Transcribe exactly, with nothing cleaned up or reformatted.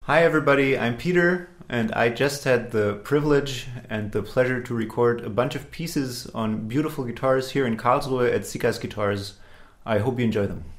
Hi, everybody. I'm Peter, and I just had the privilege and the pleasure to record a bunch of pieces on beautiful guitars here in Karlsruhe at Sikas Guitars. I hope you enjoy them.